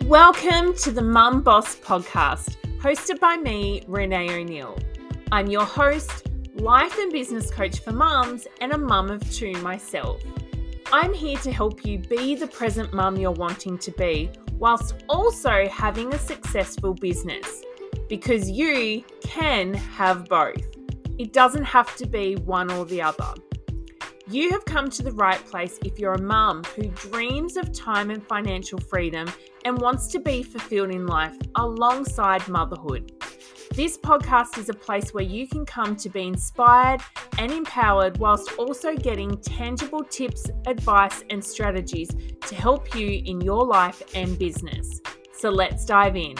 Welcome to the Mum Boss podcast, hosted by me, Renee O'Neill. I'm your host, life and business coach for mums, and a mum of two myself. I'm here to help you be the present mum you're wanting to be, whilst also having a successful business, because you can have both. It doesn't have to be one or the other. You have come to the right place if you're a mum who dreams of time and financial freedom and wants to be fulfilled in life alongside motherhood. This podcast is a place where you can come to be inspired and empowered whilst also getting tangible tips, advice, and strategies to help you in your life and business. So let's dive in.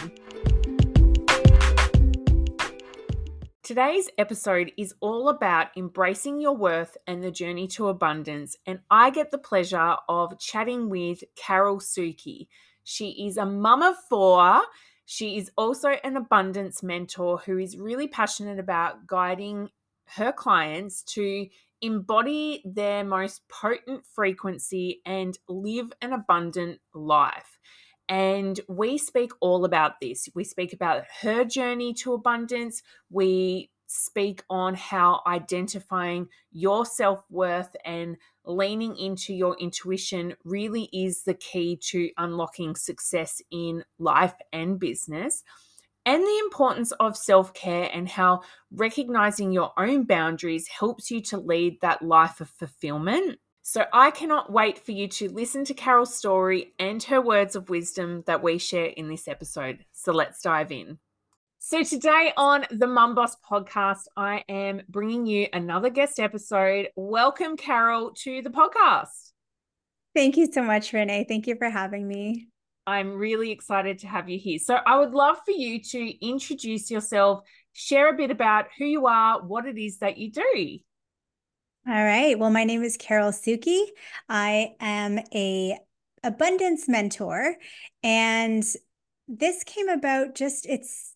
Today's episode is all about embracing your worth and the journey to abundance, and I get the pleasure of chatting with Carol Suki. She is a mum of four. She is also an abundance mentor who is really passionate about guiding her clients to embody their most potent frequency and live an abundant life. And we speak all about this. We speak about her journey to abundance. We speak on how identifying your self-worth and leaning into your intuition really is the key to unlocking success in life and business, and the importance of self-care and how recognizing your own boundaries helps you to lead that life of fulfillment. So I cannot wait for you to listen to Carol's story and her words of wisdom that we share in this episode. So let's dive in. So today on the Mum Boss podcast, I am bringing you another guest episode. Welcome, Carol, to the podcast. Thank you so much, Renee. Thank you for having me. I'm really excited to have you here. So I would love for you to introduce yourself, share a bit about who you are, what it is that you do. All right. Well, my name is Carol Suki. I am a abundance mentor, and this came about it's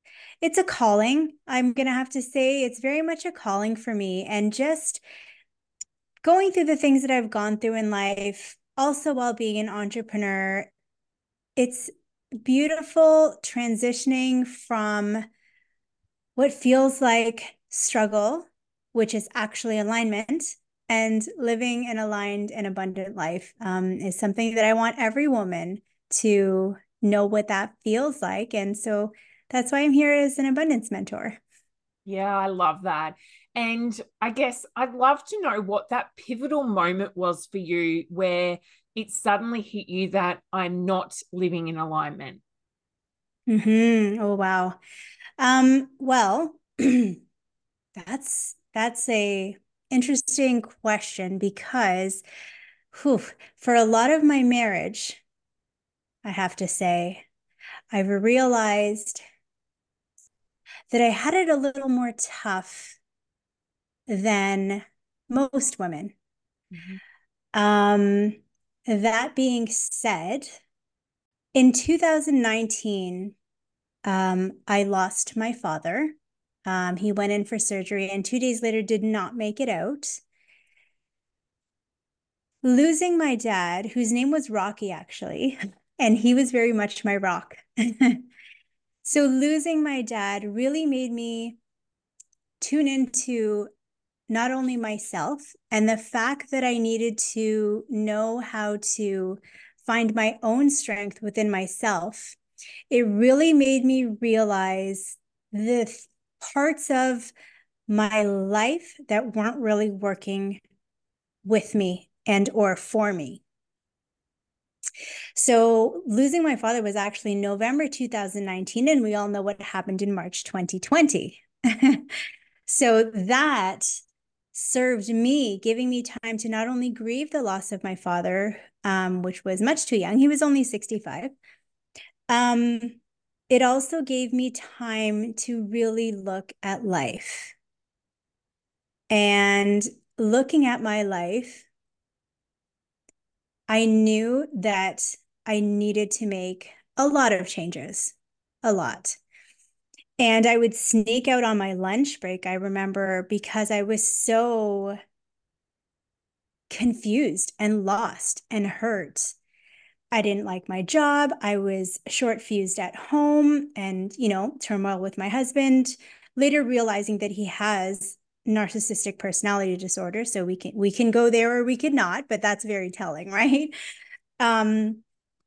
a calling. I'm going to have to say it's very much a calling for me, and just going through the things that I've gone through in life, also while being an entrepreneur, it's beautiful transitioning from what feels like struggle, which is actually alignment, and living an aligned and abundant life is something that I want every woman to know what that feels like. And so that's why I'm here as an abundance mentor. Yeah, I love that. And I guess I'd love to know what that pivotal moment was for you where it suddenly hit you that I'm not living in alignment. Oh, wow. Well, that's a interesting question because for a lot of my marriage, I have to say, I've realized that I had it a little more tough than most women. Mm-hmm. That being said, in 2019, I lost my father. He went in for surgery and 2 days later did not make it out. Losing my dad, whose name was Rocky, actually, and he was very much my rock. So losing my dad really made me tune into not only myself and the fact that I needed to know how to find my own strength within myself. It really made me realize the parts of my life that weren't really working with me and or for me. So losing my father was actually November 2019, and we all know what happened in March 2020. So that served me, giving me time to not only grieve the loss of my father, which was much too young. He was only 65. It also gave me time to really look at life. And looking at my life, I knew that I needed to make a lot of changes, a lot. And I would sneak out on my lunch break, I remember, because I was so confused and lost and hurt. I didn't like my job. I was short fused at home and, turmoil with my husband. Later realizing that he has narcissistic personality disorder. So we can go there or we could not, but that's very telling, right? Um,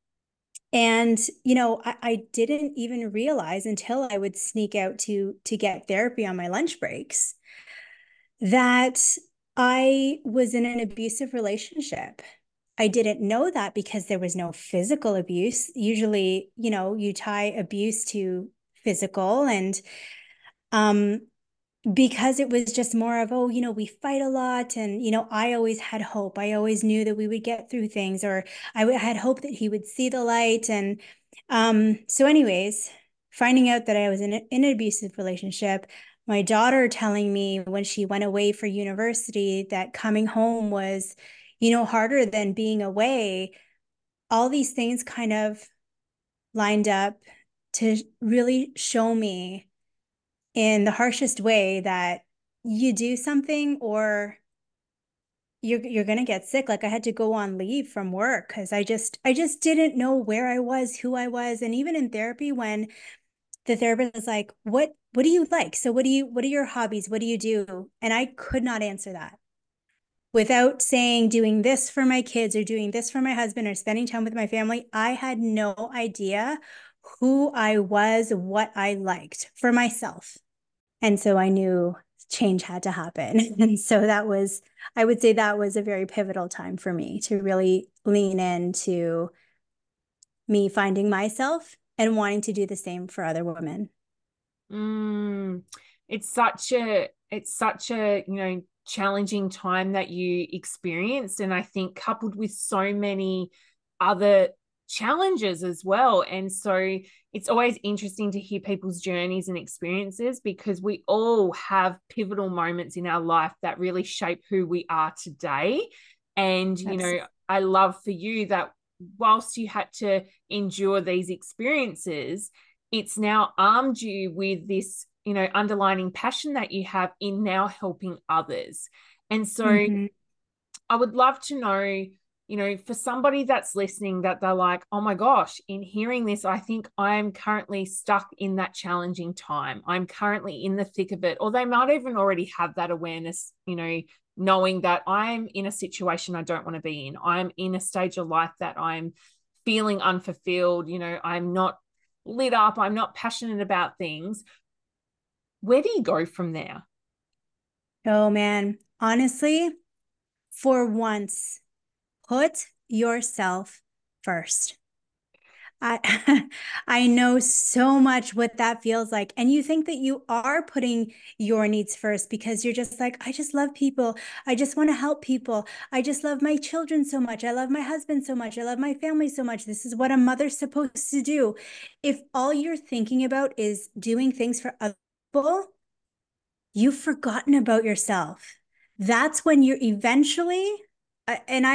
and I didn't even realize until I would sneak out to get therapy on my lunch breaks that I was in an abusive relationship. I didn't know that because there was no physical abuse. Usually, you tie abuse to physical, and um because it was just more of, oh, we fight a lot, and I always had hope. I always knew that we would get through things, or had hope that he would see the light. And so anyways, finding out that I was in an abusive relationship, my daughter telling me when she went away for university that coming home was harder than being away, all these things kind of lined up to really show me in the harshest way that you do something or you're going to get sick. Like I had to go on leave from work because I just didn't know where I was, who I was. And even in therapy, when the therapist was like, what do you like? So what are your hobbies? What do you do? And I could not answer that without saying doing this for my kids or doing this for my husband or spending time with my family. I had no idea who I was, what I liked for myself. And so I knew change had to happen. And so I would say that was a very pivotal time for me to really lean into me finding myself and wanting to do the same for other women. Mm, it's such a challenging time that you experienced, and I think coupled with so many other challenges as well. And so it's always interesting to hear people's journeys and experiences, because we all have pivotal moments in our life that really shape who we are today. And Absolutely. I love for you that whilst you had to endure these experiences, it's now armed you with this underlining passion that you have in now helping others. And so Mm-hmm. I would love to know, for somebody that's listening, that they're like, oh my gosh, in hearing this, I think I'm currently stuck in that challenging time. I'm currently in the thick of it. Or they might even already have that awareness, knowing that I'm in a situation I don't want to be in. I'm in a stage of life that I'm feeling unfulfilled. I'm not lit up. I'm not passionate about things. Where do you go from there? Oh man, honestly, for once, put yourself first. I I know so much what that feels like. And you think that you are putting your needs first because you're just like, I just love people. I just want to help people. I just love my children so much. I love my husband so much. I love my family so much. This is what a mother's supposed to do. If all you're thinking about is doing things for other people, you've forgotten about yourself. That's when you're eventually, and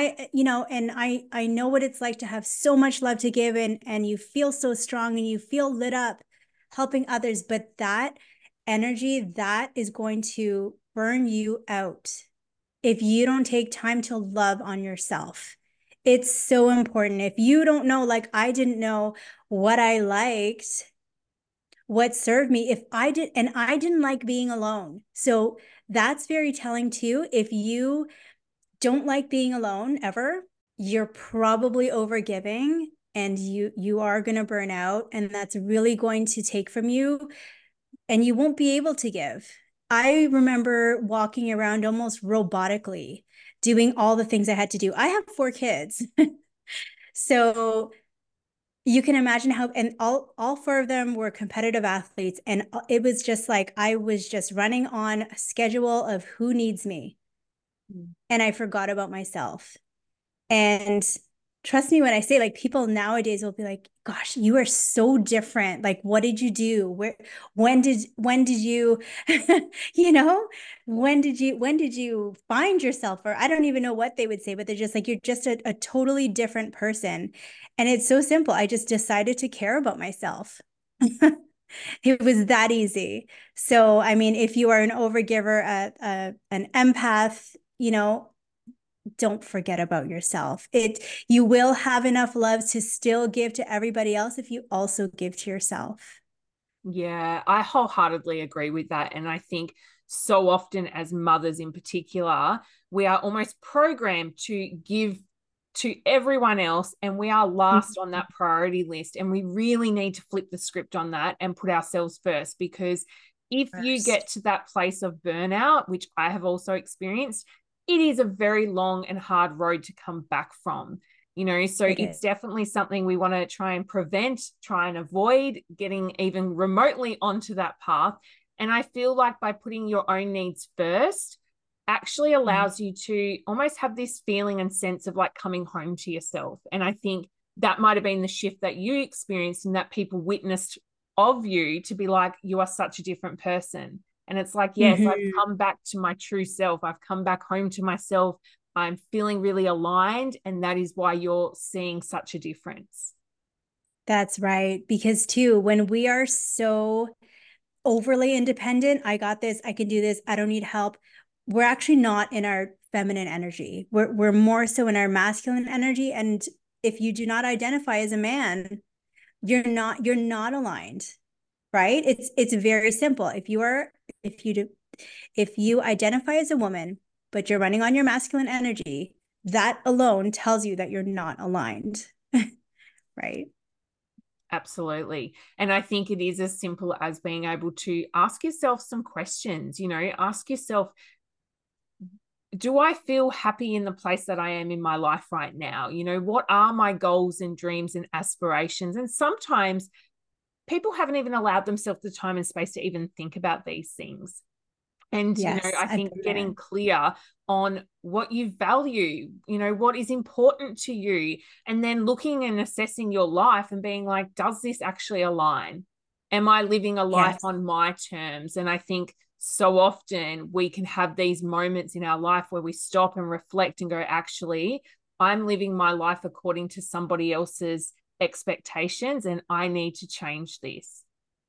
I know what it's like to have so much love to give, and you feel so strong and you feel lit up helping others, but that energy, that is going to burn you out if you don't take time to love on yourself. It's so important. If you don't know, like I didn't know what I liked, what served me, if I did, and I didn't like being alone. So that's very telling too. If you don't like being alone ever, you're probably overgiving, and you are going to burn out, and that's really going to take from you, and you won't be able to give. I remember walking around almost robotically doing all the things I had to do. I have 4 kids. So you can imagine how, and all 4 of them were competitive athletes, and it was just like I was just running on a schedule of who needs me, Mm. and I forgot about myself. And trust me when I say, like, people nowadays will be like, gosh, you are so different. Like, what did you do? When did you, you know, when did you find yourself? Or I don't even know what they would say, but they're just like, you're just a totally different person. And it's so simple. I just decided to care about myself. It was that easy. So, I mean, if you are an overgiver, an empath, don't forget about yourself. You will have enough love to still give to everybody else if you also give to yourself. Yeah, I wholeheartedly agree with that. And I think so often, as mothers in particular, we are almost programmed to give to everyone else, and we are last on that priority list. And we really need to flip the script on that and put ourselves first, because if you get First. to that place of burnout, which I have also experienced, it is a very long and hard road to come back from. So It it's is. definitely something we want to try and prevent, try and avoid getting even remotely onto that path. And I feel like by putting your own needs first actually Mhm. allows you to almost have this feeling and sense of like coming home to yourself. And I think that might have been the shift that you experienced and that people witnessed of you, to be like, you are such a different person. And it's like, yes, I've Mhm. come back to my true self. I've come back home to myself. I'm feeling really aligned. And that is why you're seeing such a difference. That's right. Because too, when we are so overly independent, I got this, I can do this, I don't need help. We're actually not in our feminine energy. We're more so in our masculine energy. And if you do not identify as a man, you're not aligned, right? It's very simple. If you identify as a woman, but you're running on your masculine energy, that alone tells you that you're not aligned, right? Absolutely. And I think it is as simple as being able to ask yourself some questions, ask yourself, do I feel happy in the place that I am in my life right now? What are my goals and dreams and aspirations? And sometimes people haven't even allowed themselves the time and space to even think about these things. And, Yes, I I've think been there. getting clear on what you value, what is important to you, and then looking and assessing your life and being like, does this actually align? Am I living a life Yes, on my terms? And I think so often we can have these moments in our life where we stop and reflect and go, actually, I'm living my life according to somebody else's expectations, and I need to change this.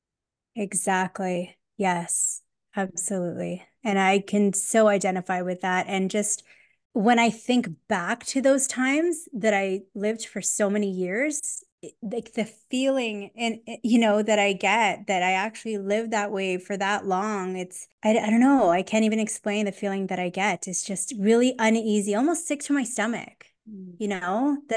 exactly. Yes, absolutely. And I can so identify with that. And just when I think back to those times that I lived for so many years, like the feeling and that I get that I actually lived that way for that long, I don't know, I can't even explain the feeling that I get. It's just really uneasy, almost sick to my stomach, that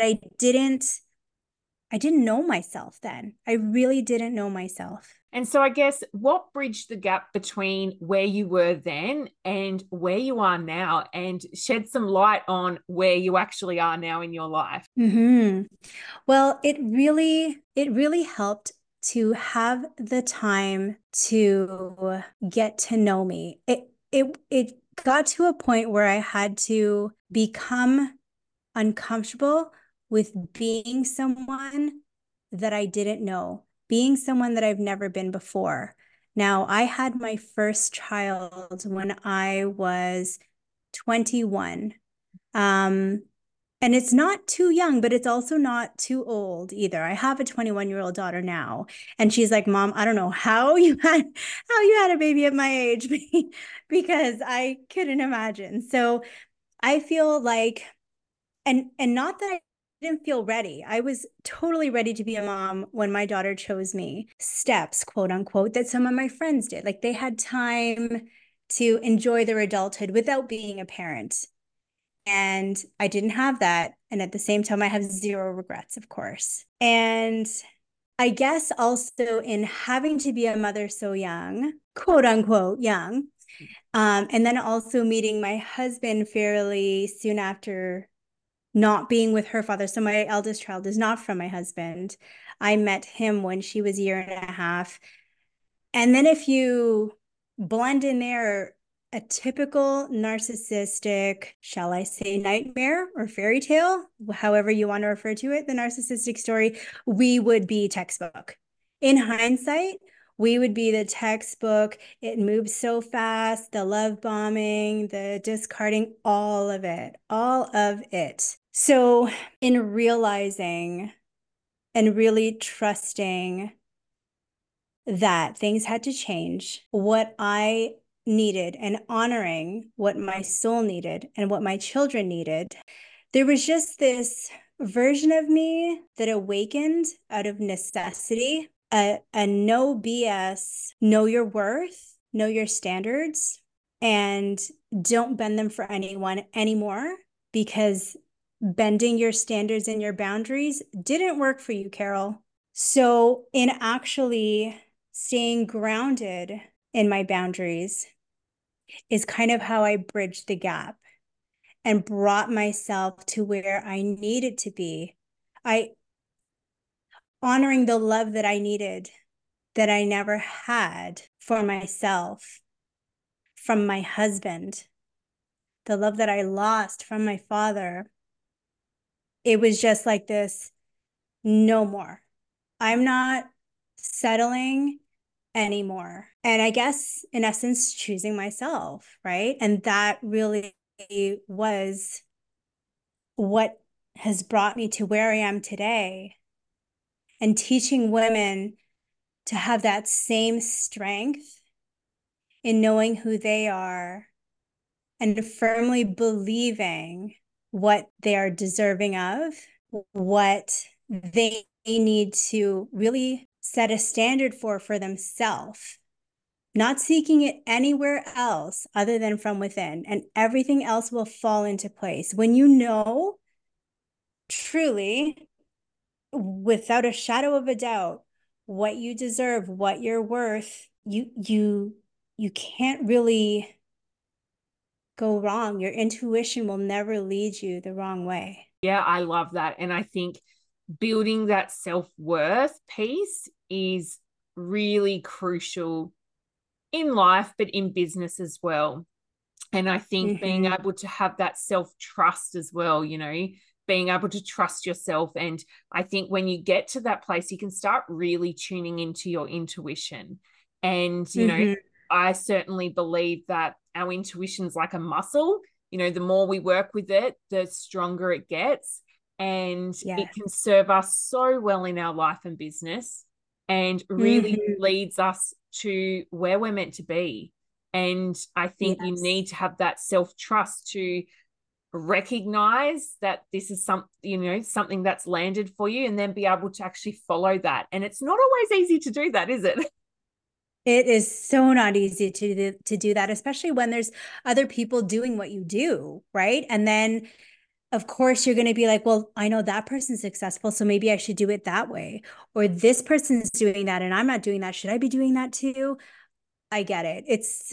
I didn't know myself then. I really didn't know myself. And so I guess what bridged the gap between where you were then and where you are now, and shed some light on where you actually are now in your life? Well, it really helped to have the time to get to know me. It got to a point where I had to become uncomfortable with being someone that I didn't know, being someone that I've never been before. Now, I had my first child when I was 21. Um, and it's not too young, but it's also not too old either. I have a 21-year-old daughter now, and she's like, "Mom, I don't know how you had a baby at my age," because I couldn't imagine. So I feel like, and not that I didn't feel ready. I was totally ready to be a mom when my daughter chose me. Steps, quote unquote, that some of my friends did. Like they had time to enjoy their adulthood without being a parent. And I didn't have that. And at the same time, I have zero regrets, of course. And I guess also in having to be a mother so young, quote unquote, young, and then also meeting my husband fairly soon after not being with her father. So my eldest child is not from my husband. I met him when she was a year and a half. And then if you blend in there a typical narcissistic, shall I say, nightmare or fairy tale, however you want to refer to it, the narcissistic story, we would be textbook. In hindsight, we would be the textbook. It moves so fast, the love bombing, the discarding, all of it, all of it. So, in realizing and really trusting that things had to change. What I needed and honoring what my soul needed and what my children needed, there was just this version of me that awakened out of necessity, a no BS, know your worth, know your standards, and don't bend them for anyone anymore, because bending your standards and your boundaries didn't work for you, Carol. So, in actually staying grounded in my boundaries is kind of how I bridged the gap and brought myself to where I needed to be. I honoring the love that I needed, that I never had for myself, from my husband, the love that I lost from my father. It was just like this, no more. I'm not settling anymore. And I guess, in essence, choosing myself, right? And that really was what has brought me to where I am today, and teaching women to have that same strength in knowing who they are and firmly believing what they are deserving of, what they need to really set a standard for themselves, not seeking it anywhere else other than from within, and everything else will fall into place. When you know truly, without a shadow of a doubt, what you deserve, what you're worth, you can't really go wrong. Your intuition will never lead you the wrong way. Yeah, I love that. And I think building that self-worth piece is really crucial in life, but in business as well. And I think being Mm-hmm. able to have that self-trust as well, being able to trust yourself. And I think when you get to that place, you can start really tuning into your intuition. And, Mm-hmm. I certainly believe that our intuition's like a muscle. The more we work with it, the stronger it gets. And it Yes. can serve us so well in our life and business, and really Mm-hmm. leads us to where we're meant to be. And I think you Yes. need to have that self-trust to recognize that this is something that's landed for you, and then be able to actually follow that. And it's not always easy to do that, is it? It is so not easy to do that, especially when there's other people doing what you do, right? And then, of course, you're going to be like, well, I know that person's successful, so maybe I should do it that way. Or this person's doing that and I'm not doing that. Should I be doing that too? I get it.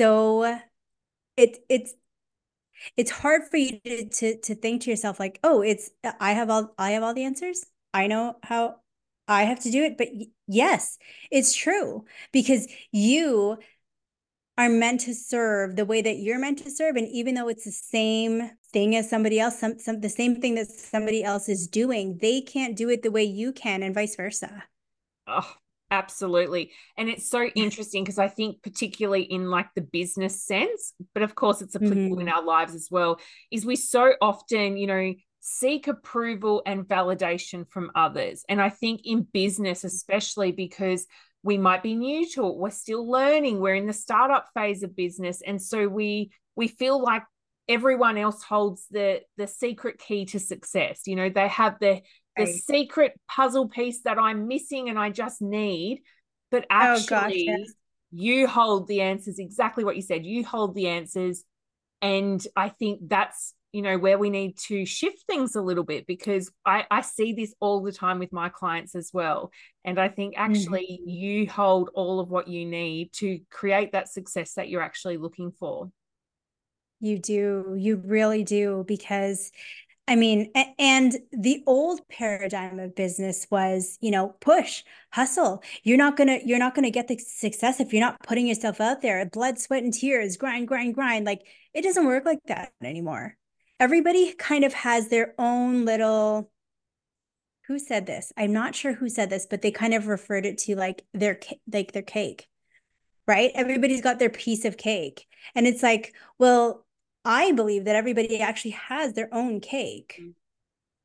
It's it's hard for you to think to yourself like, oh, it's I have all the answers. I know how I have to do it. But yes, it's true, because you are meant to serve the way that you're meant to serve. And even though it's the same thing as somebody else, the same thing that somebody else is doing, they can't do it the way you can, and vice versa. Oh, absolutely. And it's so interesting because I think, particularly in like the business sense, but of course it's applicable in Mm-hmm. our lives as well, is we so often, seek approval and validation from others. And I think in business, especially because we might be new to it, we're still learning, we're in the startup phase of business. And so we feel like everyone else holds the secret key to success. They have the Right. secret puzzle piece that I'm missing and I just need. But Oh gosh, actually, yes. you hold the answers, exactly what you said. You hold the answers. And I think that's, where we need to shift things a little bit, because I see this all the time with my clients as well. And I think actually Mm-hmm. you hold all of what you need to create that success that you're actually looking for. You do. You really do. Because I mean, and the old paradigm of business was, push, hustle. You're not gonna get the success if you're not putting yourself out there. Blood, sweat, and tears, grind, grind, grind. Like, it doesn't work like that anymore. Everybody kind of has their own little, who said this? I'm not sure who said this, but they kind of referred it to like their cake, right? Everybody's got their piece of cake. And it's like, well, I believe that everybody actually has their own cake.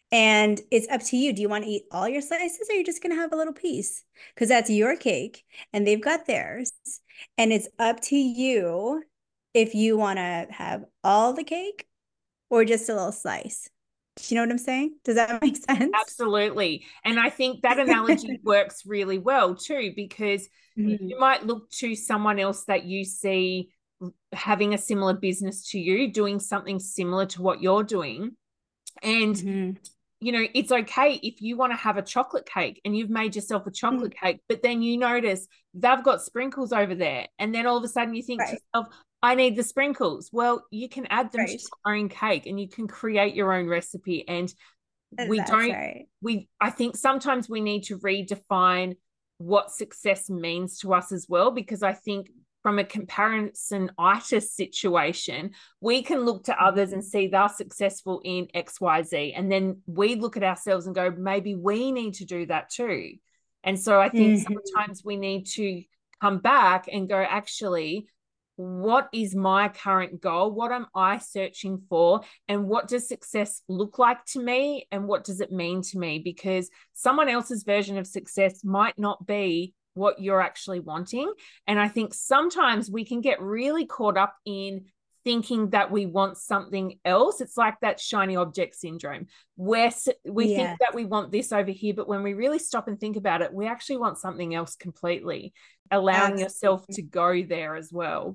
And it's up to you. Do you want to eat all your slices or are you just going to have a little piece? Because that's your cake and they've got theirs. And it's up to you if you want to have all the cake or just a little slice. Do you know what I'm saying? Does that make sense? Absolutely. And I think that analogy works really well too, because you Mhm. might look to someone else that you see having a similar business to you, doing something similar to what you're doing. And Mhm. it's okay if you want to have a chocolate cake and you've made yourself a chocolate cake, but then you notice they've got sprinkles over there. And then all of a sudden you think to Right. yourself, I need the sprinkles. Well, you can add them to Right. your own cake and you can create your own recipe. And we That's don't, right. I think sometimes we need to redefine what success means to us as well, because I think from a comparison-itis situation, we can look to others and see they're successful in XYZ. And then we look at ourselves and go, maybe we need to do that too. And so I think Mhm. sometimes we need to come back and go, actually, what is my current goal? What am I searching for? And what does success look like to me? And what does it mean to me? Because someone else's version of success might not be what you're actually wanting. And I think sometimes we can get really caught up in thinking that we want something else. It's like that shiny object syndrome, where we think Yeah, that we want this over here, but when we really stop and think about it, we actually want something else completely, allowing yourself absolutely. to go there as well.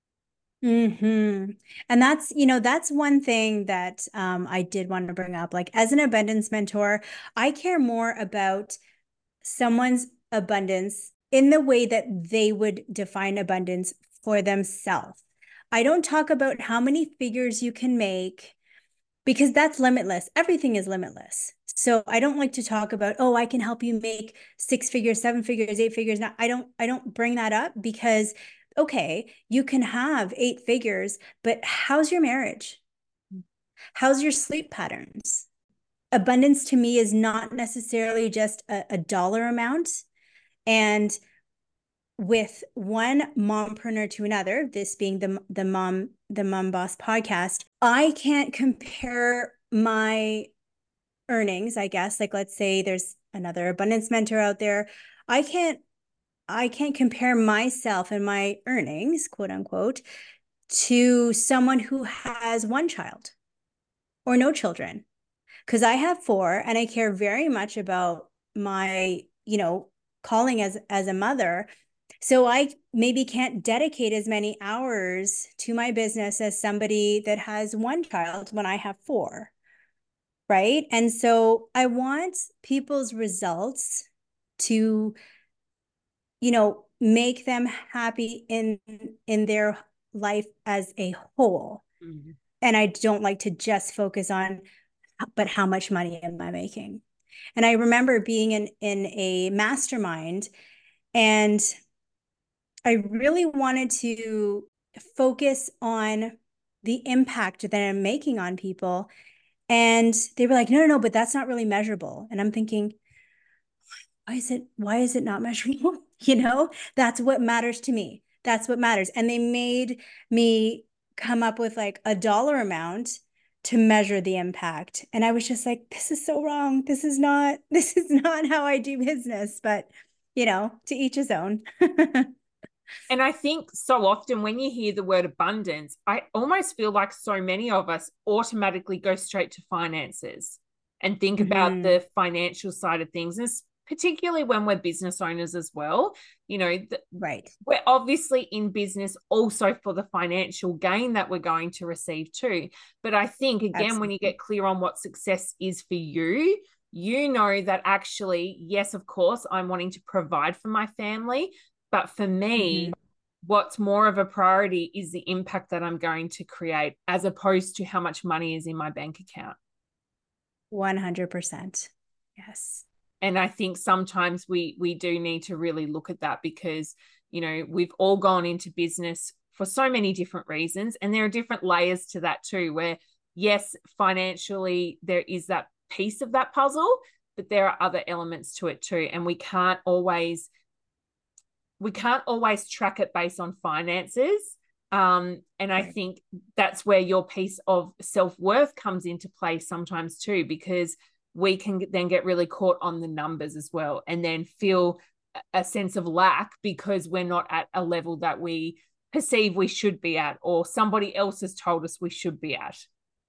And that's one thing that I did want to bring up. Like as an abundance mentor, I care more about someone's abundance in the way that they would define abundance for themselves. I don't talk about how many figures you can make because that's limitless. Everything is limitless. So I don't like to talk about, oh, I can help you make 6 figures, 7 figures, 8 figures. Now I don't bring that up because okay, you can have 8 figures, but how's your marriage? How's your sleep patterns? Abundance to me is not necessarily just a dollar amount. And with one mompreneur to another, this being the mom boss podcast, I can't compare my earnings, I guess. Like let's say there's another abundance mentor out there. I can't I can't compare myself and my earnings, quote unquote, to someone who has one child or no children. Because I have four and I care very much about my, calling as a mother. So I maybe can't dedicate as many hours to my business as somebody that has one child when I have four. Right. And so I want people's results to, make them happy in their life as a whole. Mhm. And I don't like to just focus on, but how much money am I making? And I remember being in a mastermind and I really wanted to focus on the impact that I'm making on people. And they were like, no, no, no, but that's not really measurable. And I'm thinking, why is it not measurable? That's what matters to me. That's what matters. And they made me come up with like a dollar amount to measure the impact. And I was just like, this is so wrong. This is not how I do business, but to each his own. And I think so often when you hear the word abundance, I almost feel like so many of us automatically go straight to finances and think about Mhm. the financial side of things, and particularly when we're business owners as well. Right. We're obviously in business also for the financial gain that we're going to receive too. But I think, again, when you Absolutely. get clear on what success is for you, you know that actually, yes, of course, I'm wanting to provide for my family. But for me, Mhm. what's more of a priority is the impact that I'm going to create as opposed to how much money is in my bank account. 100%. Yes. And I think sometimes we do need to really look at that, because we've all gone into business for so many different reasons, and there are different layers to that too, where yes, financially there is that piece of that puzzle, but there are other elements to it too, and we can't always track it based on finances. And I Right. think that's where your piece of self-worth comes into play sometimes too, because we can then get really caught on the numbers as well, and then feel a sense of lack because we're not at a level that we perceive we should be at, or somebody else has told us we should be at.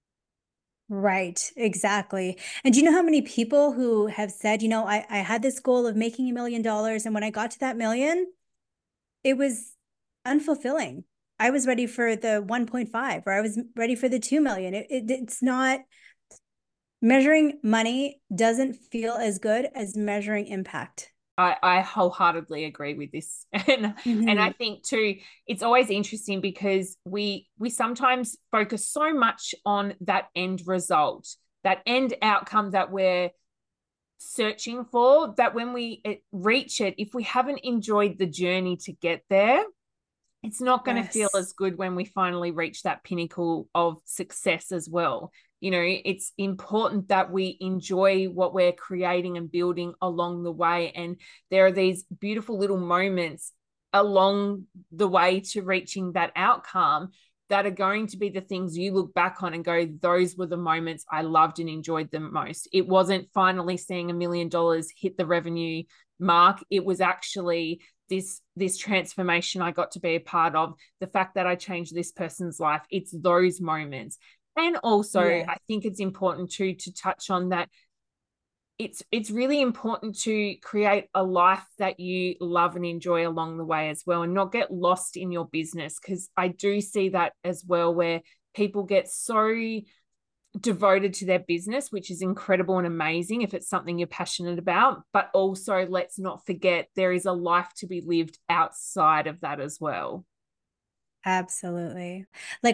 Right, exactly. And do you know how many people who have said, I had this goal of making $1 million, and when I got to that million, it was unfulfilling. I was ready for the 1.5, or I was ready for the 2 million. It's not, measuring money doesn't feel as good as measuring impact. I wholeheartedly agree with this. And I think too, it's always interesting because we sometimes focus so much on that end result, that end outcome that we're searching for, that when we reach it, if we haven't enjoyed the journey to get there, it's not going to feel Yes. as good when we finally reach that pinnacle of success as well. It's important that we enjoy what we're creating and building along the way. And there are these beautiful little moments along the way to reaching that outcome that are going to be the things you look back on and go, those were the moments I loved and enjoyed the most. It wasn't finally seeing $1 million hit the revenue mark. It was actually this transformation I got to be a part of, the fact that I changed this person's life. It's those moments. And also, Yeah. I think it's important too to touch on that it's really important to create a life that you love and enjoy along the way as well, and not get lost in your business, because I do see that as well, where people get so devoted to their business, which is incredible and amazing if it's something you're passionate about. But also, let's not forget there is a life to be lived outside of that as well. Absolutely. Like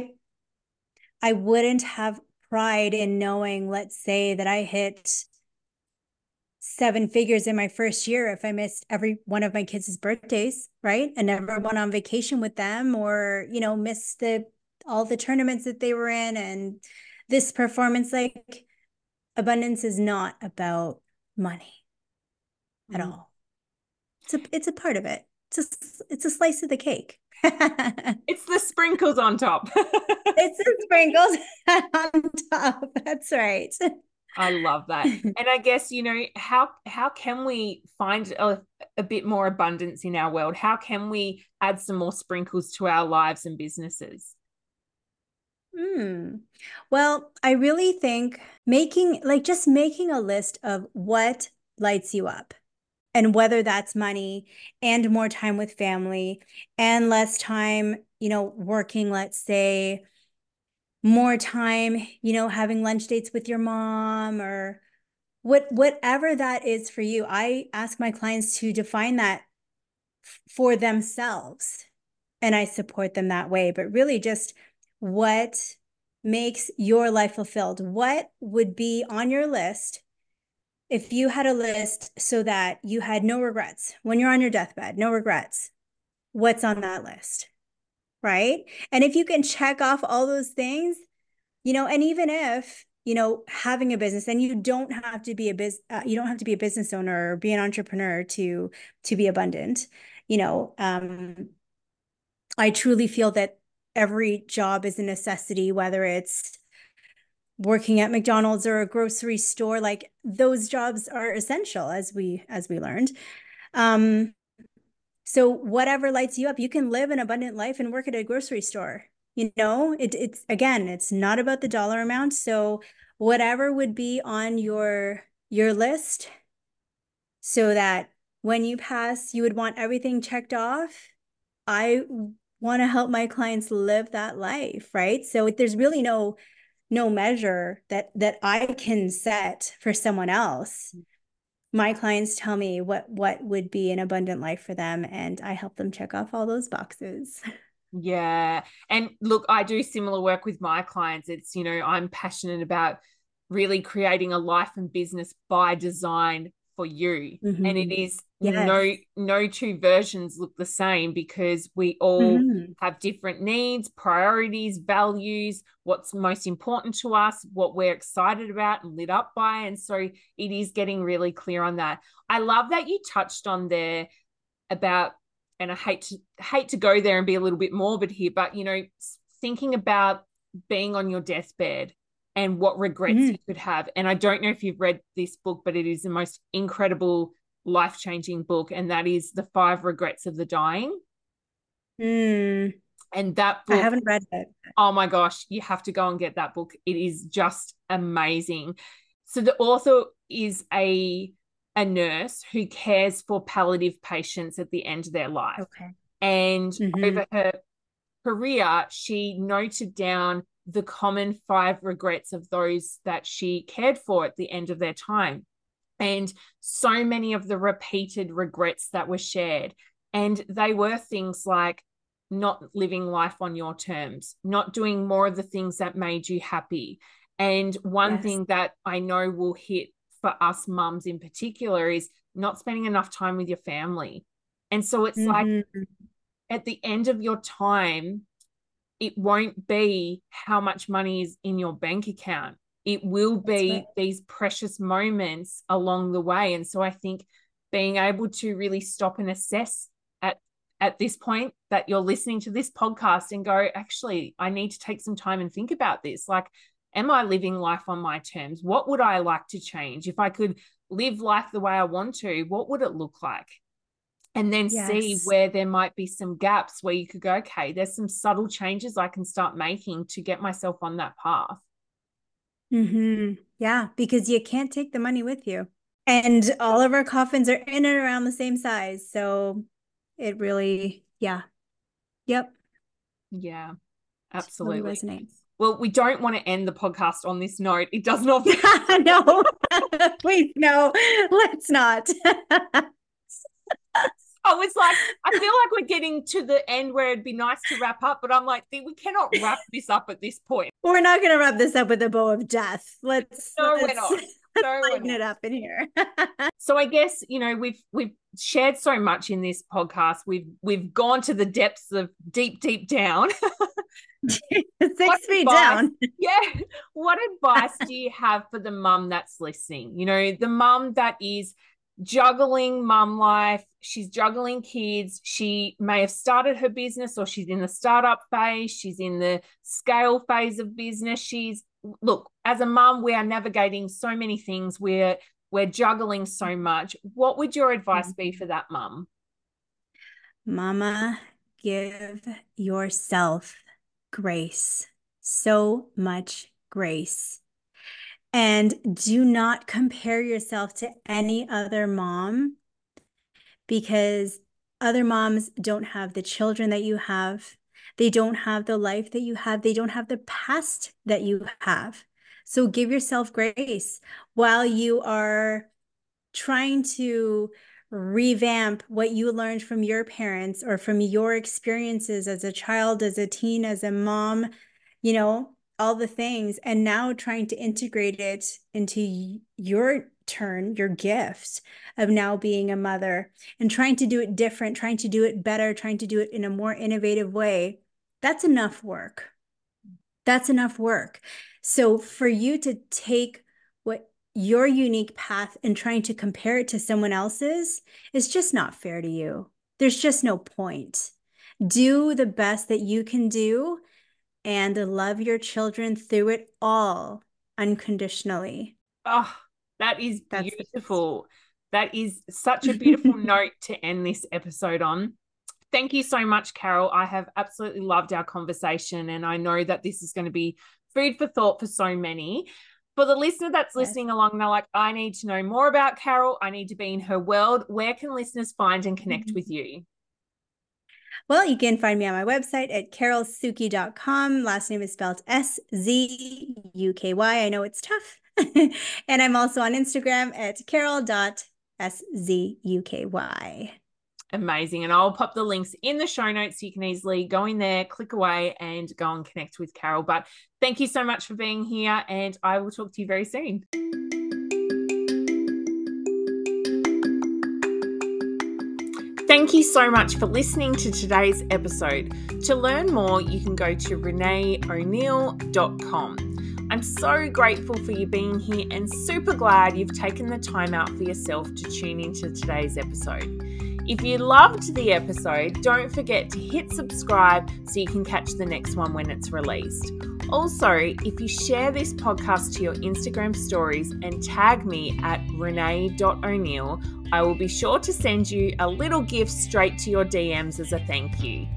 I wouldn't have pride in knowing, let's say, that I hit 7 figures in my first year if I missed every one of my kids' birthdays, right? And never went on vacation with them, or, missed all the tournaments that they were in, and this performance. Like, abundance is not about money at Mm. all. It's a part of it. It's a slice of the cake. It's the sprinkles on top. It's the sprinkles on top. That's right. I love that. And I guess, how can we find a bit more abundance in our world? How can we add some more sprinkles to our lives and businesses? Hmm. Well, I really think just making a list of what lights you up, and whether that's money and more time with family and less time, working, let's say, more time, having lunch dates with your mom, or whatever that is for you. I ask my clients to define that for themselves, and I support them that way. But really, just what makes your life fulfilled? What would be on your list if you had a list so that you had no regrets when you're on your deathbed? No regrets. What's on that list? Right? And if you can check off all those things, and even if, having a business, and you don't have to be a business owner or be an entrepreneur to be abundant. I truly feel that every job is a necessity, whether it's working at McDonald's or a grocery store. Like, those jobs are essential, as we learned. Um, so whatever lights you up, you can live an abundant life and work at a grocery store. It's again, it's not about the dollar amount. So whatever would be on your list, so that when you pass, you would want everything checked off. I want to help my clients live that life, right? So there's really no measure that I can set for someone else. My clients tell me what would be an abundant life for them, and I help them check off all those boxes. Yeah. And look, I do similar work with my clients. It's, I'm passionate about really creating a life and business by design for you. And it Mm-hmm. is Yes. no two versions look the same, because we all Mm-hmm. have different needs, priorities, values, what's most important to us, what we're excited about and lit up by. And so it is getting really clear on that. I love that you touched on there about, and I hate to go there and be a little bit morbid here, but thinking about being on your deathbed and what regrets Mm-hmm. he could have. And I don't know if you've read this book, but it is the most incredible, life-changing book, and that is The 5 Regrets of the Dying. Mm. And that I book, haven't read it. oh my gosh, you have to go and get that book. It is just amazing. So the author is a nurse who cares for palliative patients at the end of their life. Okay. And Mm-hmm. over her career, she noted down the common 5 regrets of those that she cared for at the end of their time. And so many of the repeated regrets that were shared. And they were things like not living life on your terms, not doing more of the things that made you happy. And one Yes. thing that I know will hit for us mums in particular is not spending enough time with your family. And so it's like Mm-hmm. at the end of your time, it won't be how much money is in your bank account. It will That's right. be these precious moments along the way. And so I think being able to really stop and assess at this point that you're listening to this podcast and go, actually, I need to take some time and think about this. Like, am I living life on my terms? What would I like to change? If I could live life the way I want to, what would it look like? And then see Yes. where there might be some gaps where you could go, okay, there's some subtle changes I can start making to get myself on that path. Mm-hmm. Yeah, because you can't take the money with you. And all of our coffins are in and around the same size. So it really, yeah. Yep. Yeah, Totally absolutely. resonates. Well, we don't want to end the podcast on this note. It does not. No, please, no, let's not. I was like, I feel like we're getting to the end where it'd be nice to wrap up, but I'm like, we cannot wrap this up at this point. We're not going to wrap this up with a bow of death. No, we're not. No, Lighten it up in here. So I guess, you know, we've shared so much in this podcast. We've gone to the depths of deep down. 6 feet down. Yeah. What advice do you have for the mum that's listening? You know, the mum that is juggling mum life, she's juggling kids, she may have started her business, or she's in the startup phase, she's in the scale phase of business. Look, as a mum, we are navigating so many things. We're juggling so much. What would your advice be for that mum? Mama, give yourself grace. So much grace. And do not compare yourself to any other mom, because other moms don't have the children that you have. They don't have the life that you have. They don't have the past that you have. So give yourself grace while you are trying to revamp what you learned from your parents or from your experiences as a child, as a teen, as a mom, you know, all the things, and now trying to integrate it into your turn, your gift of now being a mother, and trying to do it different, trying to do it better, trying to do it in a more innovative way. That's enough work. That's enough work. So for you to take what your unique path and trying to compare it to someone else's is just not fair to you. There's just no point. Do the best that you can do and love your children through it all unconditionally. Oh, that is That's beautiful. That is such a beautiful note to end this episode on. Thank you so much, Carol. I have absolutely loved our conversation, and I know that this is going to be food for thought for so many. For the listener that's listening along, they're like, I need to know more about Carol. I need to be in her world. Where can listeners find and connect with you? Well, you can find me on my website at carolsuky.com. Last name is spelled S-Z-U-K-Y. I know it's tough. And I'm also on Instagram at carol.szuky. Amazing. And I'll pop the links in the show notes so you can easily go in there, click away, and go and connect with Carol. But thank you so much for being here, and I will talk to you very soon. Thank you so much for listening to today's episode. To learn more, you can go to reneeo'neill.com. I'm so grateful for you being here and super glad you've taken the time out for yourself to tune into today's episode. If you loved the episode, don't forget to hit subscribe so you can catch the next one when it's released. Also, if you share this podcast to your Instagram stories and tag me at renee.o'neill, I will be sure to send you a little gift straight to your DMs as a thank you.